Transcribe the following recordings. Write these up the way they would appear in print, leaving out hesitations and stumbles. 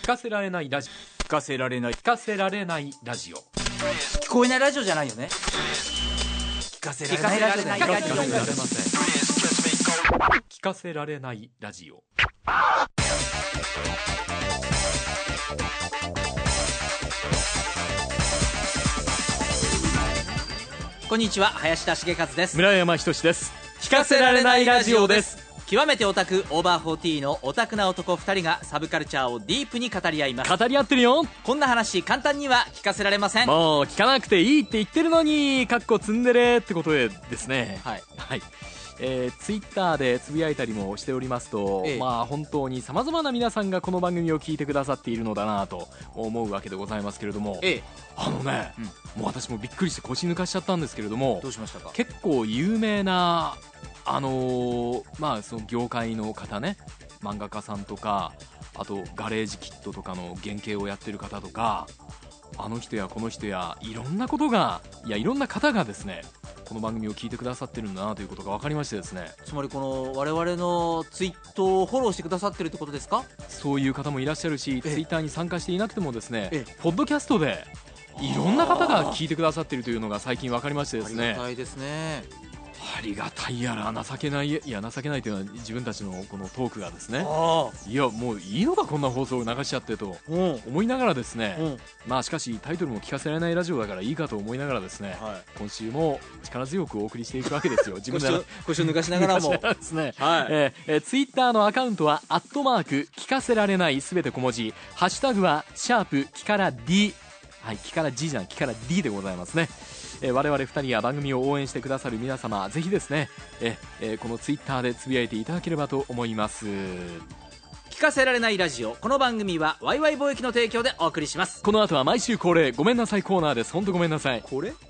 かせられないラジオ、聞かせられない、聞かせられないラジオ、 聞こえないラジオじゃないよね。聞かせられないラジオだよね。 聞かせられないラジオ。 こんにちは、林田茂和です。 村山仁です。聞かせられないラジオです。 極めてオタク、オーバー40のオタクな男2人がサブカルチャーをディープに語り合います。 語り合ってるよ。 こんな話簡単には聞かせられません。 もう聞かなくていいって言ってるのに、かっこツンデレってことでですね、 はい、 はい、ツイッターでつぶやいたりもしておりますと、まあ本当にさまざまな皆さんがこの番組を聞いてくださっているのだなと思うわけでございますけれども、もう私もびっくりして腰抜かしちゃったんですけれども、 どうしましたか？ 結構有名なその業界の方ね、漫画家さんとか、あとガレージキットとかの原型をやってる方とか、あの人やこの人やいろんな方がですね、この番組を聞いてくださってるんだなということが分かりましてですね。 つまりこの我々のツイートをフォローしてくださってるってことですか？ そういう方もいらっしゃるし、ツイッターに参加していなくてもですね、ポッドキャストでいろんな方が聞いてくださっているというのが最近分かりましてですね。 ありがたいですね。 ありがたいやら情けない、いや情けないというのは自分たちのこのトークがですね、いやもういいのかこんな放送を流しちゃってと思いながらですね、まあしかしタイトルも聞かせられないラジオだからいいかと思いながらですね、今週も力強くお送りしていくわけですよ。自分で腰を抜かしながらもですね、ツイッターのアカウントは聞かせられないすべて小文字、ハッシュタグはキから D、 はい、キから G じゃん、キから D でございますね。我々2人や番組を応援してくださる皆様、ぜひですね、このツイッターでつぶやいていただければと思います。 聞かせられないラジオ、この番組はワイワイ貿易の提供でお送りします。 この後は毎週恒例ごめんなさいコーナーです。本当ごめんなさい。 これ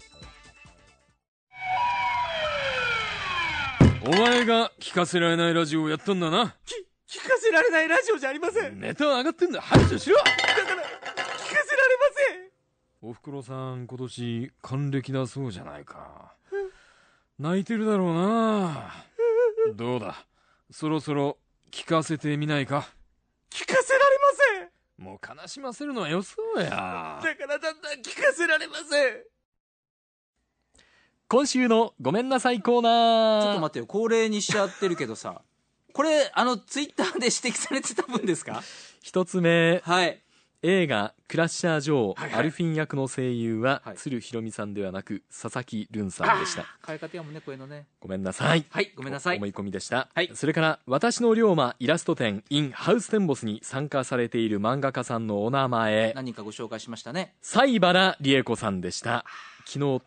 お前が聞かせられないラジオをやったんだな。 聞かせられないラジオじゃありません。 ネタは上がってんだ、排除しろ。 だから聞かせられません。 おふくろさん今年還暦だそうじゃないか。泣いてるだろうな。どうだ、そろそろ聞かせてみないか。 聞かせられません。 もう悲しませるのはよそうや。だからだんだん聞かせられません。 今週のごめんなさいコーナー。 ちょっと待ってよ、恒例にしちゃってるけどさ、これツイッターで指摘されてた分ですか？ 一つ目、 はい、 映画クラッシャー・ジョー、アルフィン役の声優は、鶴ひろみさんではなく佐々木瑠さんでした。 変え方やもんね、声のね。 ごめんなさい。 はい、ごめんなさい。 思い込みでした。 はい、 それから私の龍馬イラスト展 in ハウステンボスに参加されている漫画家さんのお名前、 何人かご紹介しましたね。 西原理恵子さんでした。昨日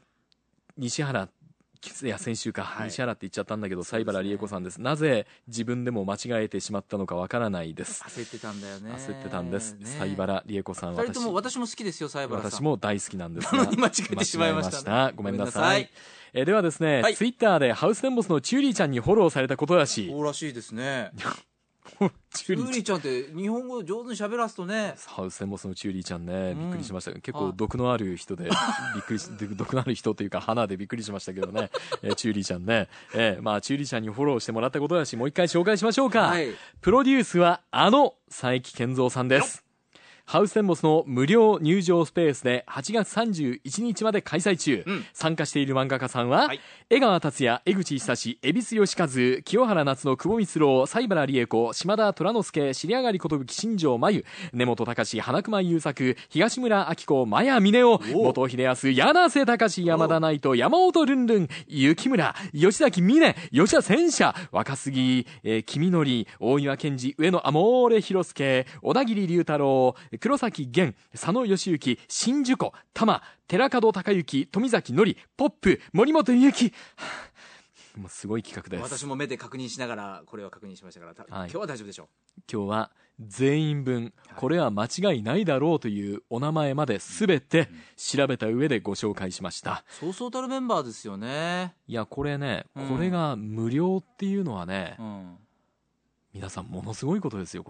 先週か、西原って言っちゃったんだけど、西原理恵子さんです。なぜ自分でも間違えてしまったのかわからないです。 焦ってたんだよね。 焦ってたんです。西原理恵子さん、 私も好きですよ、西原さん。 私も大好きなんですが、 間違えてしまいました。 ごめんなさい。ではですね、ツイッターでハウステンボスのチューリーちゃんにフォローされたことらしい。 そうらしいですね。チューリーちゃんって日本語上手に喋らすとね。 ハウステンボスのチューリーちゃんね、びっくりしました。結構毒のある人で毒のある人というか花でびっくりしましたけどね。チューリーちゃんね、まあチューリーちゃんにフォローしてもらったことだし、もう一回紹介しましょうか。プロデュースは佐伯健三さんです。ハウステンボスの無料入場スペースで8月31日まで開催中、参加している漫画家さんは、江川達也、江口久志、恵比寿義和、清原夏の久保光郎、西原理恵子、島田虎之介、尻上がり寿、新庄真由、根本隆、花熊優作、東村明子、マヤ峰夫、元秀康、柳瀬隆、山田内藤、山本ルンルン、雪村、吉崎美音、吉田戦車、若杉、君則、大岩健二、上野アモーレ広介、小田切龍太郎、黒崎源、佐野義行、新樹子、玉、寺門隆之、富崎のり、ポップ、森本ゆき。もうすごい企画です。 私も目で確認しながらこれは確認しましたから、今日は大丈夫でしょう。 今日は全員分、これは間違いないだろうというお名前まで全て調べた上でご紹介しました。 そうそうたるメンバーですよね。 いやこれね、これが無料っていうのはね、皆さんものすごいことですよこれ。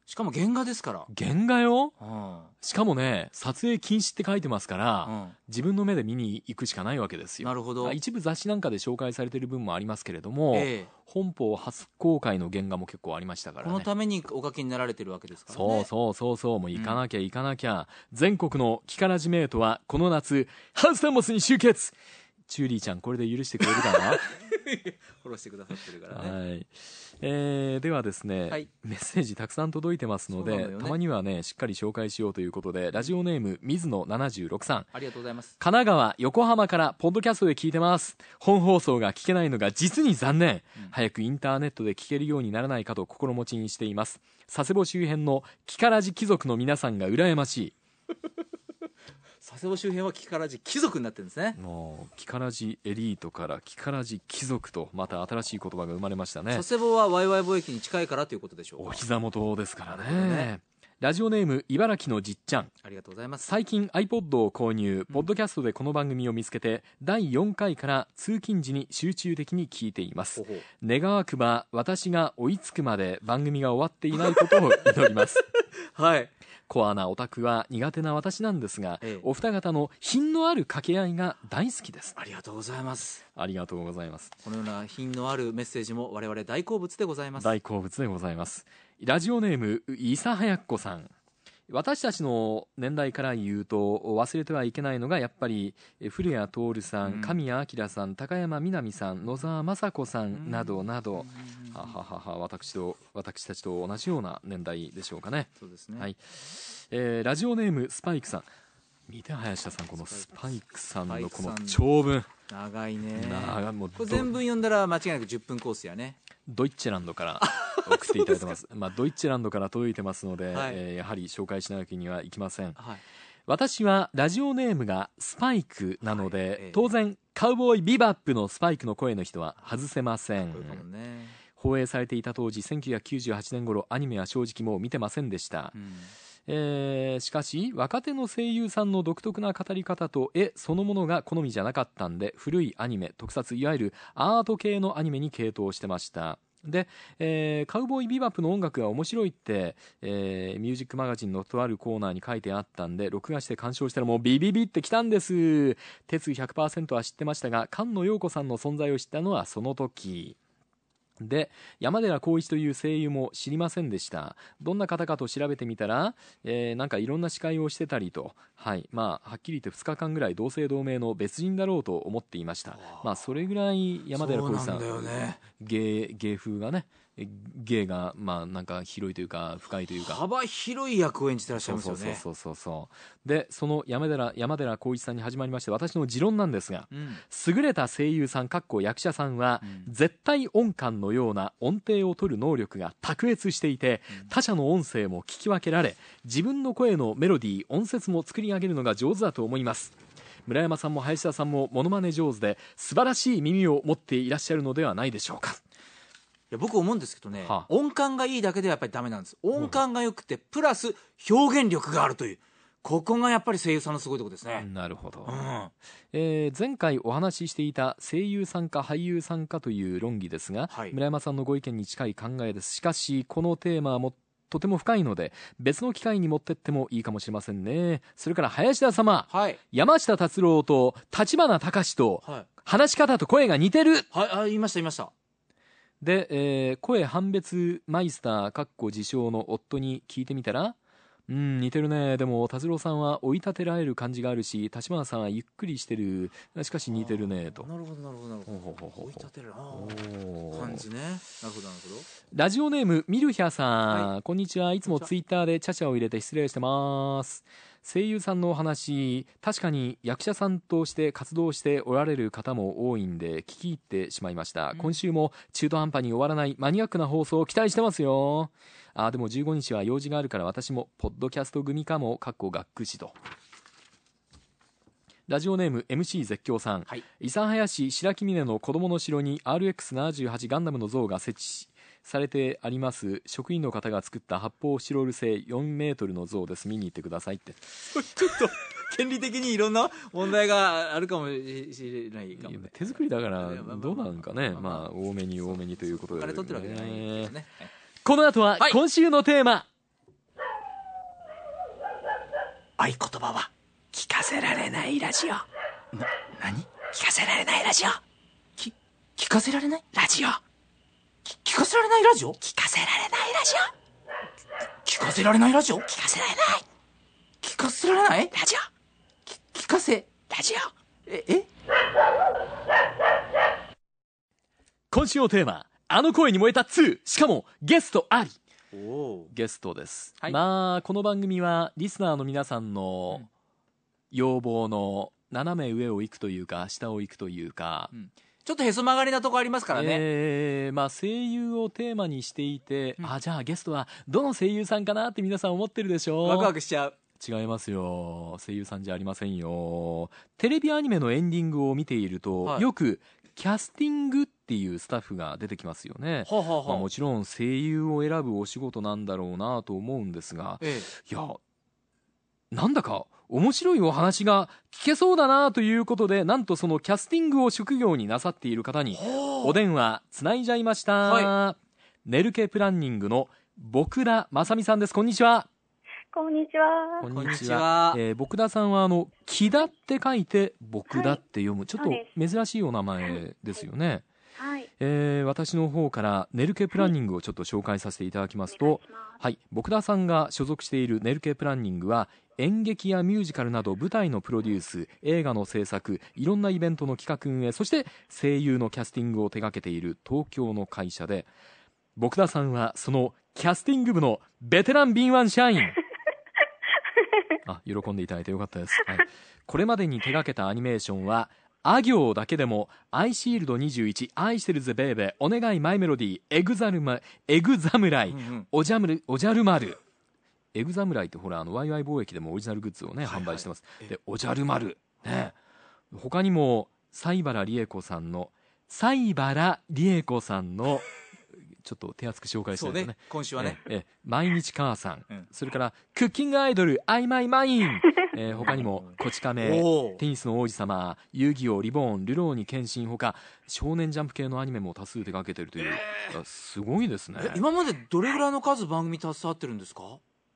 しかも原画ですから。 原画よ。 うん。 しかもね、撮影禁止って書いてますから、 うん、 自分の目で見に行くしかないわけですよ。 なるほど。 一部雑誌なんかで紹介されてる分もありますけれども、 ええ、 本邦初公開の原画も結構ありましたからね。 このためにお書きになられてるわけですからね。 そうそうそうそう、もう行かなきゃ行かなきゃ。全国のキカラジメイトはこの夏、ハウステンボスに集結。チューリーちゃん、これで許してくれるかなフォローしてくださってるからね。 はい。ではですね、 はい、 メッセージたくさん届いてますので、 ね、 たまにはねしっかり紹介しようということで、ラジオネーム水野76さん、 ありがとうございます。 神奈川横浜からポッドキャストで聞いてます。本放送が聞けないのが実に残念、早くインターネットで聞けるようにならないかと心持ちにしています。佐世保周辺のキカラジ貴族の皆さんが羨ましい。 佐世保周辺はキカラジ貴族になってるんですね。 もうキカラジエリートからキカラジ貴族と、また新しい言葉が生まれましたね。 佐世保はワイワイ貿易に近いからということでしょうか。 お膝元ですからね。 ラジオネーム茨城のじっちゃん、 ありがとうございます。 最近 iPod を購入、ポッドキャストでこの番組を見つけて、第4回から通勤時に集中的に聞いています。願わくば私が追いつくまで番組が終わっていないことを祈りますはい。 コアなオタクは苦手な私なんですが、お二方の品のある掛け合いが大好きです。 ありがとうございます。 ありがとうございます。 このような品のあるメッセージも我々大好物でございます。 大好物でございます。ラジオネーム伊佐早子さん、私たちの年代から言うと忘れてはいけないのがやっぱり古谷徹さん、神谷明さん、高山みなみさん、野沢雅子さんなどなど、私たちと同じような年代でしょうかね。 そうですね。 はい。ラジオネームスパイクさん、見て林田さん、このスパイクさんのこの長文、 長いね。 もうこれ全文読んだら間違いなく10分コースやね。 ドイッチェランドから送っていただいてます。ドイッチェランドから届いてますので、 はい、 やはり紹介しなきゃにはいきません。 はい、 私はラジオネームがスパイクなので、当然カウボーイビバップのスパイクの声の人は外せません。放映されていた当時1998年頃、アニメは正直もう見てませんでした。しかし若手の声優さんの独特な語り方と絵そのものが好みじゃなかったんで、古いアニメ特撮、いわゆるアート系のアニメに傾倒してました。で、カウボーイビバップの音楽が面白いって、ミュージックマガジンのとあるコーナーに書いてあったんで、録画して鑑賞したらもうビビビってきたんです。鉄 100% は知ってましたが、菅野陽子さんの存在を知ったのはその時で、山寺宏一という声優も知りませんでした。どんな方かと調べてみたら、なんかいろんな司会をしてたりと、はっきり言って2日間ぐらい同姓同名の別人だろうと思っていました。それぐらい山寺宏一さん、芸風がね、芸がなんか広いというか深いというか幅広い役を演じてらっしゃいますよね。 そうで、その山寺宏一さんに始まりまして、私の持論なんですが、優れた声優さん役者さんは、絶対音感のような音程を取る能力が卓越していて、他者の音声も聞き分けられ、自分の声のメロディー音節も作り上げるのが上手だと思います。村山さんも林田さんもモノマネ上手で素晴らしい耳を持っていらっしゃるのではないでしょうか。 僕思うんですけどね、音感がいいだけではやっぱりダメなんです。音感が良くてプラス表現力があるという、ここがやっぱり声優さんのすごいところですね。 なるほど、前回お話ししていた声優さんか俳優さんかという論議ですが、村山さんのご意見に近い考えです。しかしこのテーマはとても深いので別の機会に持ってってもいいかもしれませんね。それから林田様、山下達郎と立花隆と、話し方と声が似てる。 言いましたで、声判別マイスター自称の夫に聞いてみたら、似てるね。でも達郎さんは追い立てられる感じがあるし、立花さんはゆっくりしてる。しかし似てるねと。 なるほど追い立てる感じね。なるほど。 ラジオネームミルヒャさん、こんにちは。いつもツイッターでチャチャを入れて失礼してます。声優さんのお話、確かに役者さんとして活動しておられる方も多いんで聞き入ってしまいました。今週も中途半端に終わらないマニアックな放送を期待してますよ。でも15日は用事があるから私もポッドキャスト組かも学区士と。ラジオネーム MC 絶叫さん、諫早市白木峰の子供の城に RX78 ガンダムの像が設置されてあります。職員の方が作った発泡スチロール製4メートルの像です。見に行ってくださいって。 ちょっと権利的にいろんな問題があるかもしれないかも、ね、 手作りだからどうなんかね。多めにということで、 お金取ってるわけじゃないですね。 この後は今週のテーマ、 合言葉は聞かせられないラジオ。 何？ 聞かせられないラジオ。 聞かせられないラジオ。 聞かせられないラジオ。 聞かせられないラジオ。 聞かせられないラジオ。 聞かせられない。 聞かせられないラジオ。 聞かせラジオ。今週のテーマ、あの声に燃えた2、しかもゲストあり。ゲストです、 はい、 まあこの番組はリスナーの皆さんの要望の斜め上を行くというか下を行くというか、 ちょっとへそ曲がりなとこありますからね、 まあ、声優をテーマにしていて、じゃあゲストはどの声優さんかなって皆さん思ってるでしょう。 ワクワクしちゃう。 違いますよ、声優さんじゃありませんよ。テレビアニメのエンディングを見ていると、よくキャスティングっていうスタッフが出てきますよね。まあ、もちろん声優を選ぶお仕事なんだろうなと思うんですが、いやなんだか面白いお話が聞けそうだなということで、なんとそのキャスティングを職業になさっている方にお電話つないじゃいました、ネルケプランニングの僕田正美さんです。こんにちは。 こんにちは。 こんにちは。僕田さんは木田って書いて僕田って読む、ちょっと珍しいお名前ですよね。 はい。 私の方からネルケプランニングをちょっと紹介させていただきますと、僕田さんが所属しているネルケプランニングは演劇やミュージカルなど舞台のプロデュース、映画の制作、いろんなイベントの企画運営、そして声優のキャスティングを手掛けている東京の会社で、僕田さんはそのキャスティング部のベテラン敏腕社員喜んでいただいてよかったです、これまでに手掛けたアニメーションはあ行だけでもアイシールド21、愛してるぜベーベー、お願いマイメロディー、エグザムライ、おじゃる丸。エグザムライってほらワイワイ貿易でもオリジナルグッズをね、販売してます。でおじゃる丸ね、他にも西原理恵子さんのちょっと手厚く紹介してるんですね。 今週はね、 毎日母さん、それからクッキングアイドルアイマイマイン他にもこち亀、テニスの王子様、遊戯王リボーン、ルローニケンシン、他少年ジャンプ系のアニメも多数手掛けてるという、すごいですね。 今までどれぐらいの数番組携わってるんですか？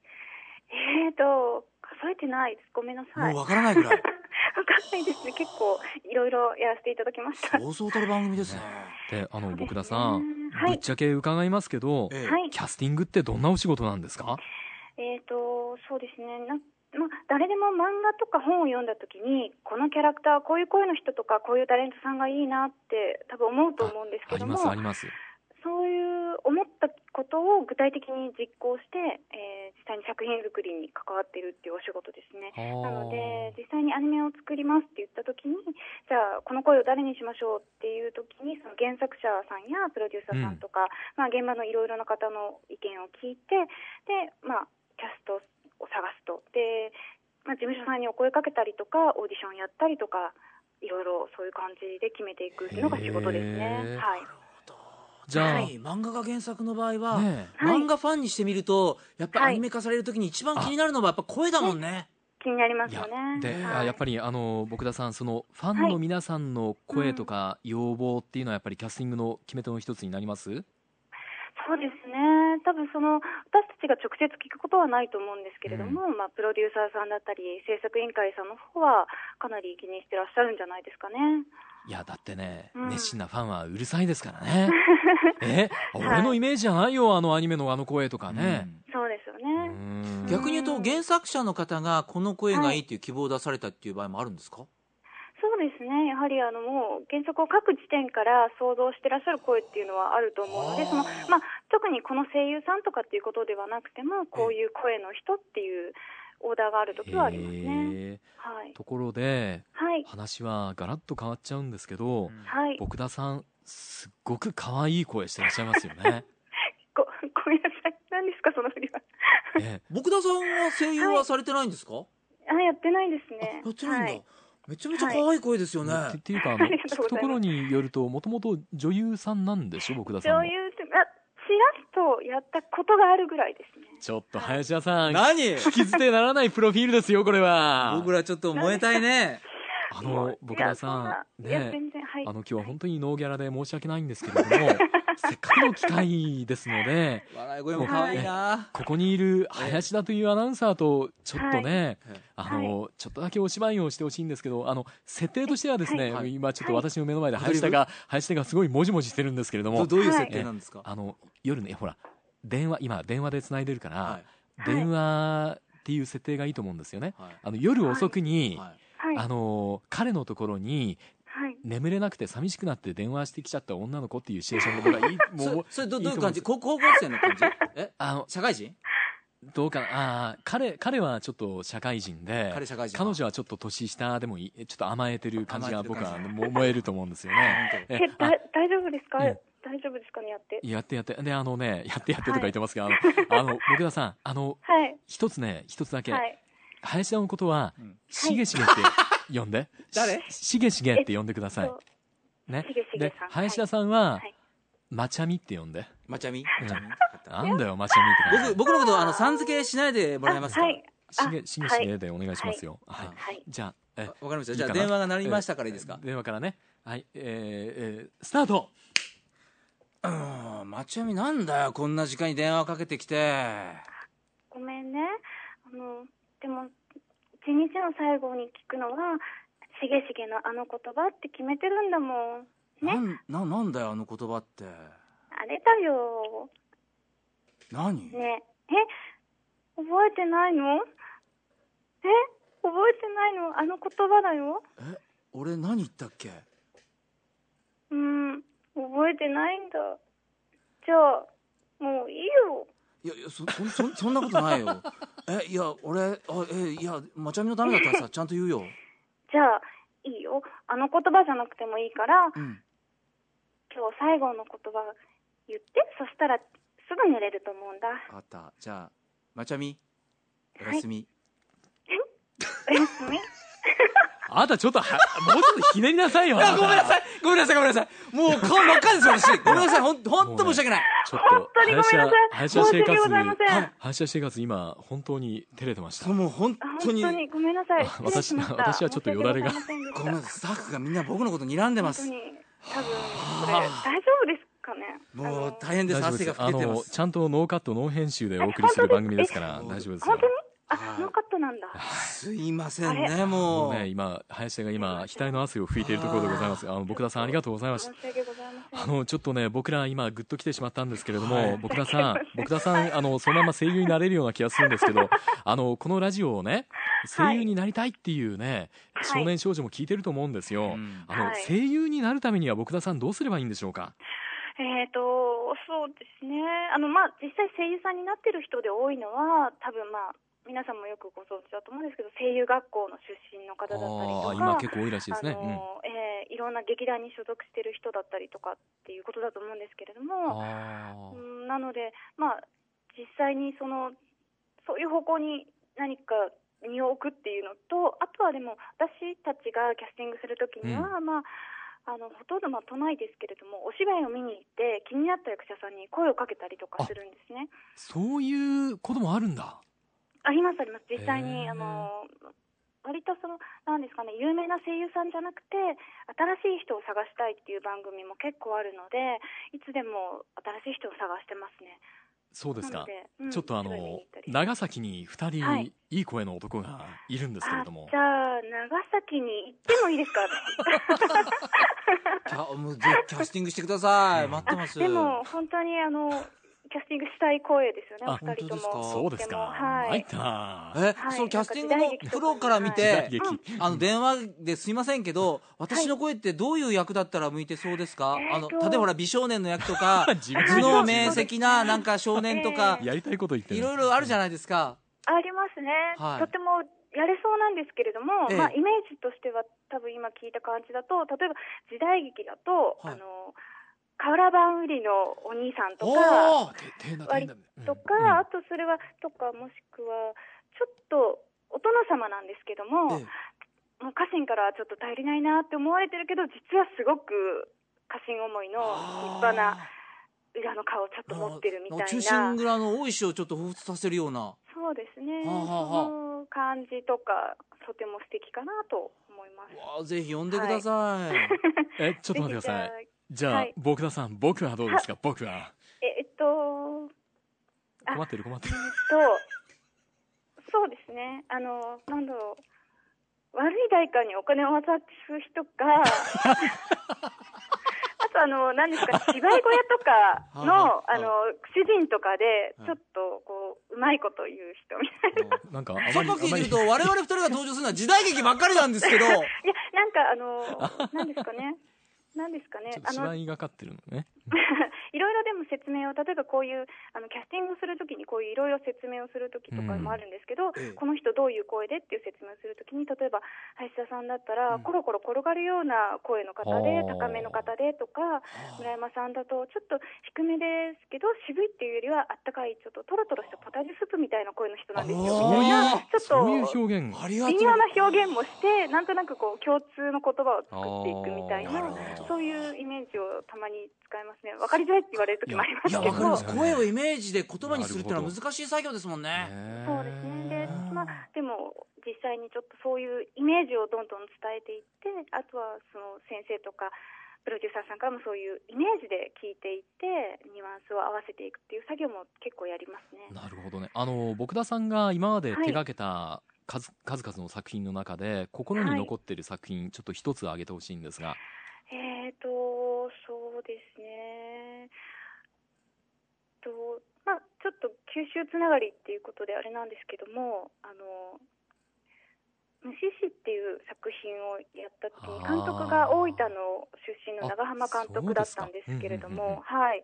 数えてないです。ごめんなさい。 もうわからないぐらい。 わかんないですね。結構いろいろやらせていただきました。 そうそうたる番組ですね。 で僕田さん、ぶっちゃけ伺いますけど、キャスティングってどんなお仕事なんですか？ そうですね。誰でも漫画とか本を読んだ時に、このキャラクター、こういう声の人とかこういうタレントさんがいいなって多分思うと思うんですけども、 あります。 そういう思ったことを具体的に実行して、実際に作品作りに関わっているっていうお仕事ですね。なので実際にアニメを作りますって言った時に、じゃあこの声を誰にしましょうっていう時に、その原作者さんやプロデューサーさんとか、現場のいろいろな方の意見を聞いて、でキャストを探すと、で、事務所さんにお声かけたりとかオーディションやったりとか、いろいろそういう感じで決めていくっていうのが仕事ですね。 じゃあ、 漫画が原作の場合は、漫画ファンにしてみるとやっぱりアニメ化される時に一番気になるのはやっぱ声だもんね。 気になりますよね。 で、やっぱり僕田さん、そのファンの皆さんの声とか要望っていうのはやっぱりキャスティングの決め手の一つになります？ そうですね。多分私たちが直接聞くことはないと思うんですけれども、プロデューサーさんだったり制作委員会さんの方はかなり気にしてらっしゃるんじゃないですかね。 いやだってね、熱心なファンはうるさいですからね。俺のイメージじゃないよ、アニメの声とかね。 そうですよね。 逆に言うと原作者の方がこの声がいいっていう希望を出されたっていう場合もあるんですか？ そうですね。やはりもう原作を書く時点から想像してらっしゃる声っていうのはあると思うので、特にこの声優さんとかっていうことではなくても、こういう声の人っていうオーダーがある時はありますね。 ところで、話はガラッと変わっちゃうんですけど、僕田さんすっごく可愛い声してらっしゃいますよね。 ごめんなさい。何ですかその振りは。 僕田さんは声優はされてないんですか？ やってないですね。 やってないんだ。めちゃめちゃ可愛い声ですよね。 っていうか聞くところによると、もともと女優さんなんでしょ、僕田さんも。 女優ってちらっとやったことがあるぐらいですね。 ちょっと林田さん、 何聞き捨てならないプロフィールですよ、これは。 僕らちょっと燃えたいね。 僕田さんね、今日は本当にノーギャラで申し訳ないんですけれどもせっかくの機会ですので笑い声も可愛いな。 ここにいる林田というアナウンサーとちょっとね、ちょっとだけお芝居をしてほしいんですけど、設定としてはですね、今ちょっと私の目の前で林田がすごいもじもじしてるんですけれども、 どういう設定なんですか？ 夜ね、ほら今電話でつないでるから、電話っていう設定がいいと思うんですよね。夜遅くに、彼のところに眠れなくて寂しくなって電話してきちゃった女の子っていうシチュエーションの方がいい。 それどういう感じ？高校生の感じ？社会人？ どうかな。彼はちょっと社会人で、彼女はちょっと年下でもいい、ちょっと甘えてる感じが僕は思えると思うんですよね。 大丈夫ですか？大丈夫ですかね？やってで、やってとか言ってますが、僕田さん、一つだけ、林田のことはしげしげって呼んで、しげしげって呼んでくださいね。で、林田さんはまちゃみって呼んで。 まちゃみ？ なんだよまちゃみって。 僕のことさん付けしないでもらえますか？ しげしげでお願いしますよ。じゃあわかりました。じゃあ電話が鳴りましたからいいですか？ 電話からね。はい、スタート。 まちゃみなんだよ、こんな時間に電話かけてきて。 ごめんね。でも一日の最後に聞くのはしげしげのあの言葉って決めてるんだもんね。 なんだよあの言葉って。 あれだよ。 何？ ね覚えてないの？覚えてないの？あの言葉だよ。 俺何言ったっけ？ 覚えてないんだ。じゃあもういいよ。 いやそんなことないよ。いや俺いやまちゃみのためだったらさちゃんと言うよ。 じゃあいいよ。あの言葉じゃなくてもいいから、今日最後の言葉言って、そしたらすぐ寝れると思うんだ。 あった。じゃあまちゃみおやすみ。 おやすみ。 あなたちょっともうちょっとひねりなさいよ。 ごめんなさい。もう顔真っ赤です私。ごめんなさい。本当申し訳ない。 ちょっと林田生活今本当に照れてました。 もう本当にごめんなさい。 私はちょっとよだれが。 ごめんなさい。スタッフがみんな僕のこと睨んでます。 多分これ大丈夫ですかね。 もう大変です。汗が吹けてます。 ちゃんとノーカットノー編集でお送りする番組ですから大丈夫ですよ。 本当に？ノーカットなんだ。 すいませんね。もうね、今林田が額の汗を拭いているところでございます。僕田さんありがとうございました。 申し訳ございません。 ちょっとね僕ら今グッと来てしまったんですけれども、僕田さんそのまま声優になれるような気がするんですけど、このラジオをね声優になりたいっていうね、少年少女も聞いてると思うんですよ。声優になるためには僕田さんどうすればいいんでしょうか？ そうですね。実際声優さんになってる人で多いのは多分皆さんもよくご存知だと思うんですけど、声優学校の出身の方だったりとか、 今結構多いらしいですね。 いろんな劇団に所属してる人だったりとかっていうことだと思うんですけれども、なので実際にそういう方向に何か身を置くっていうのと、あとはでも私たちがキャスティングするときには、ほとんど都内ですけれども、お芝居を見に行って気になった役者さんに声をかけたりとかするんですね。 そういうこともあるんだ。 あります。実際に割となんですかね、有名な声優さんじゃなくて新しい人を探したいっていう番組も結構あるので、いつでも新しい人を探してますね。 そうですか。ちょっと長崎に2人、いい声の男がいるんですけれども。 じゃあ長崎に行ってもいいですか？ キャスティングしてください。待ってます。 でも本当にキャスティングしたい声ですよね、お二人とも。 そうですか。参った。 そのキャスティングのプロから見て、電話ですいませんけど、私の声ってどういう役だったら向いてそうですか？例えば美少年の役とか、頭脳明晰ななんか少年とか、 やりたいこと言ってる。 いろいろあるじゃないですか。 ありますね。とてもやれそうなんですけれども、イメージとしては多分今聞いた感じだと、例えば時代劇だと瓦版売りのお兄さんとか割とか、あとそれはとか、もしくはちょっとお殿様なんですけども、もう家臣からちょっと頼りないなって思われてるけど、実はすごく家臣思いの立派な裏の顔をちょっと持ってるみたいな、 忠臣蔵の大石をちょっと彷彿させるような。 そうですね。その感じとかとても素敵かなと思います。 ぜひ呼んでください。 ちょっと待ってください。 じゃあ、僕田さん、僕はどうですか？僕は困ってるそうですね、なんだろう、悪い誰かにお金を渡す人かあと何ですか、芝居小屋とかの主人とかでちょっとこううまいこと言う人みたいな。 なんか榊で言うと我々二人が登場するのは時代劇ばっかりなんですけど。いや、 なんかなんですかね。 ちょっと芝居がかってるのね。 いろいろでも説明を、例えばこういうキャスティングをするときにこういういろいろ説明をするときとかもあるんですけど、この人どういう声でっていう説明をするときに、例えば林田さんだったら、コロコロ転がるような声の方で、高めの方でとか、村山さんだとちょっと低めですけど渋いっていうよりはあったかい、ちょっとトロトロしたポタジェスープみたいな声の人なんですよ。 そういう表現、 微妙な表現もして、なんとなくこう共通の言葉を作っていくみたいな、そういうイメージをたまに使いますね。わかりづらいって言われる時もありますけど。いや、わかります。 声をイメージで言葉にするっていうのは難しい作業ですもんね。 そうですね。で、でも実際にちょっとそういうイメージをどんどん伝えていって、あとはその先生とかプロデューサーさんからもそういうイメージで聞いていってニュアンスを合わせていくっていう作業も結構やりますね。 なるほどね。僕田さんが今まで手がけた数々の作品の中で心に残っている作品、ちょっと一つ挙げてほしいんですが。 そうですね。ちょっと九州つながりっていうことであれなんですけども、虫師っていう作品をやった時に監督が大分の出身の長浜監督だったんですけれども、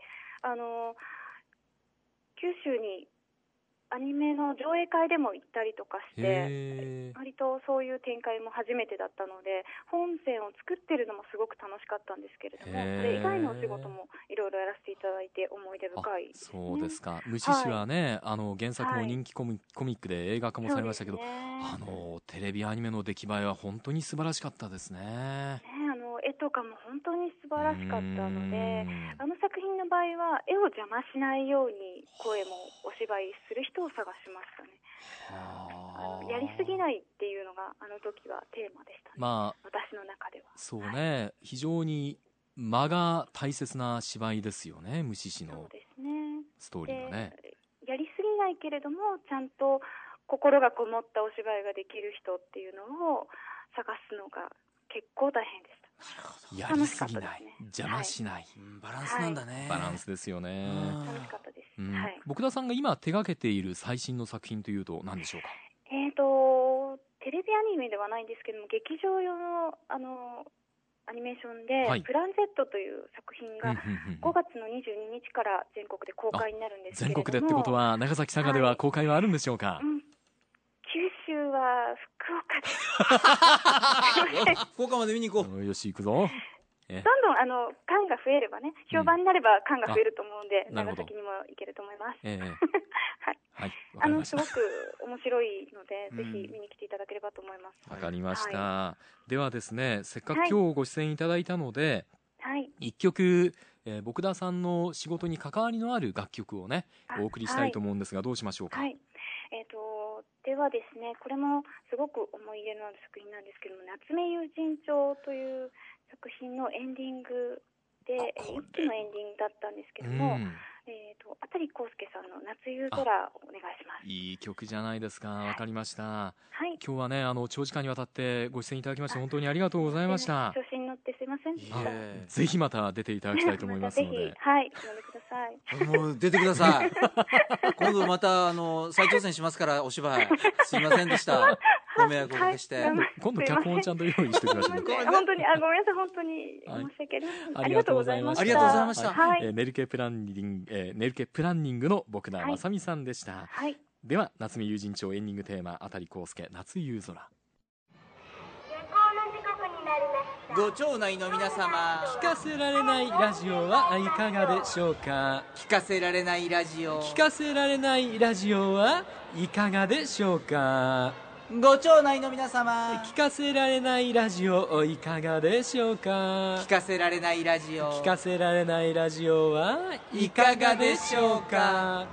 九州にアニメの上映会でも行ったりとかして割とそういう展開も初めてだったので、本線を作ってるのもすごく楽しかったんですけれども、それ以外のお仕事もいろいろやらせていただいて思い出深いですね。 そうですか。虫師はね、原作も人気コミックで映画化もされましたけど、テレビアニメの出来栄えは本当に素晴らしかったですね。 絵とかも本当に素晴らしかったので、作品の場合は絵を邪魔しないように声もお芝居する人を探しましたね。やりすぎないっていうのが時はテーマでしたね。私の中では。 そうね、非常に間が大切な芝居ですよね、虫師のストーリーがね。 やりすぎないけれどもちゃんと心がこもったお芝居ができる人っていうのを探すのが結構大変でした。 やりすぎない、邪魔しない、 バランスなんだね。 バランスですよね。 楽しかったです。 僕田さんが今手掛けている最新の作品というと何でしょうか？ テレビアニメではないんですけども、劇場用のアニメーションで、プラン Z という作品が5月の22日から全国で公開になるんですけれども。 全国でってことは長崎佐賀では公開はあるんでしょうか？ 九州は福岡です。 福岡まで見に行こう。 よし、行くぞ。 どんどん館が増えればね、評判になれば館が増えると思うんで、長崎にも行けると思います。すごく面白いので、ぜひ見に来ていただければと思います。 わかりました。ではですね、せっかく今日ご出演いただいたので、一曲、僕田さんの仕事に関わりのある楽曲をね、お送りしたいと思うんですが、どうしましょうか？ ではですね、これもすごく思い入れのある作品なんですけども、夏目友人帳という作品のエンディングで、一期のエンディングだったんですけども、辺康介さんの夏夕空をお願いします。 いい曲じゃないですか。わかりました。今日はね、長時間にわたってご出演いただきまして本当にありがとうございました。 調子に乗ってすいませんでした。 ぜひまた出ていただきたいと思いますので、 ぜひ呼んでください。 もう出てください。今度また再挑戦しますから、お芝居すいませんでした。ご迷惑をおかけして、 今度脚本ちゃんと用意しておきましょう。 本当にごめんなさい、本当に申し訳ない。ありがとうございました。 ありがとうございました。 ネルケプランニングの僕田正美さんでした。では夏目友人帳エンディングテーマ、辺康介夏夕空。 ご町内の皆様、 聞かせられないラジオはいかがでしょうか？ 聞かせられないラジオ、 聞かせられないラジオはいかがでしょうか？ ご町内の皆様、 聞かせられないラジオいかがでしょうか？ 聞かせられないラジオ、 聞かせられないラジオはいかがでしょうか？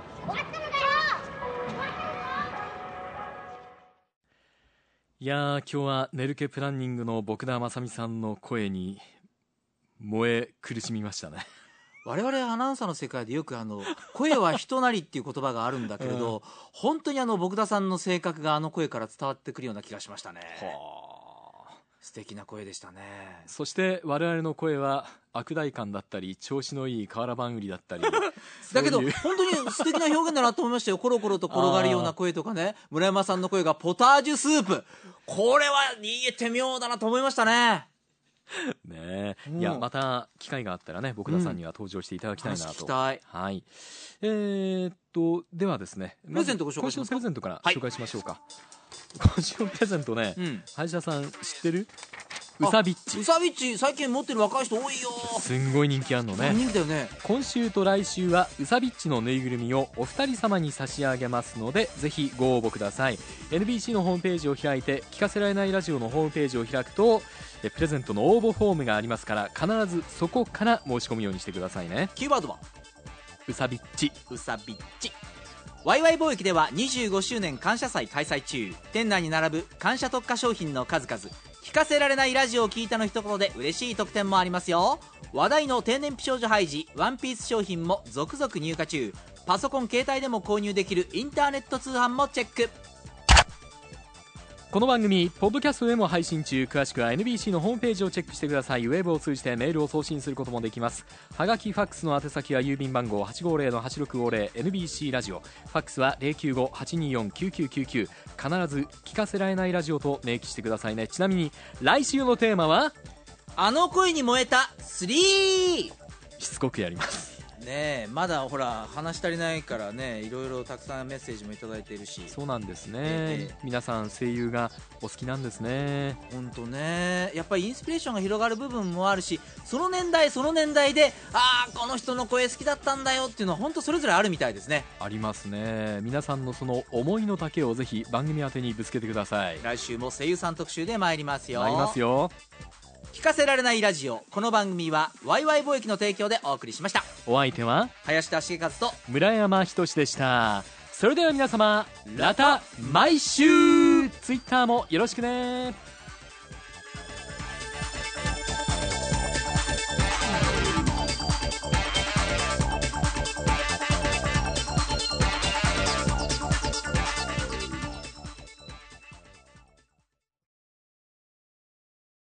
いやー、今日はネルケプランニングの僕田正美さんの声に燃え苦しみましたね。 我々アナウンサーの世界でよく声は人なりっていう言葉があるんだけれど、本当に僕田さんの性格が声から伝わってくるような気がしましたね。素敵な声でしたね。 そして我々の声は悪代官だったり調子のいい瓦版売りだったりだけど本当に素敵な表現だなと思いましたよ。コロコロと転がるような声とかね、村山さんの声がポタージュスープ、これは言えて妙だなと思いましたね。 ねえ、いやまた機会があったらね、僕田さんには登場していただきたいなと、 聞きたい。 はい。ではですね、 プレゼントご紹介しますか。 今週のプレゼントから紹介しましょうか。今週のプレゼントね、林田さん知ってる？うさビッチ。 うさビッチ最近持ってる若い人多いよ。 すんごい人気あんのね。 人気だよね。 今週と来週はうさビッチのぬいぐるみをお二人様に差し上げますので、ぜひご応募ください。 NBC のホームページを開いて、聞かせられないラジオのホームページを開くとプレゼントの応募フォームがありますから、必ずそこから申し込むようにしてくださいね。 キーワードはうさビッチ。 うさビッチ。ワイワイ貿易では25周年感謝祭開催中。店内に並ぶ感謝特価商品の数々、聞かせられないラジオを聞いたの一言で嬉しい特典もありますよ。話題の低燃費少女ハイジワンピース商品も続々入荷中。パソコン携帯でも購入できるインターネット通販もチェック。 この番組ポッドキャストでも配信中。詳しくは NBC のホームページをチェックしてください。ウェブを通じてメールを送信することもできます。はがきファックスの宛先は郵便番号 850-8650 NBC ラジオ。ファックスは 095-824-9999。必ず聞かせられないラジオと明記してくださいね。ちなみに来週のテーマはあの声に燃えた3。 しつこくやりますねえ、まだほら話し足りないからね、いろいろたくさんメッセージもいただいているし。 そうなんですね、皆さん声優がお好きなんですね。 本当ね、やっぱりインスピレーションが広がる部分もあるし、その年代その年代でこの人の声好きだったんだよっていうのは本当それぞれあるみたいですね。 ありますね。皆さんのその思いの丈をぜひ番組宛てにぶつけてください。 来週も声優さん特集で参りますよ。聞かせられないラジオ。この番組はワイワイ貿易の提供でお送りしました。 お相手は林田茂和と村山仁でした。それでは皆様、また毎週ツイッターもよろしくね。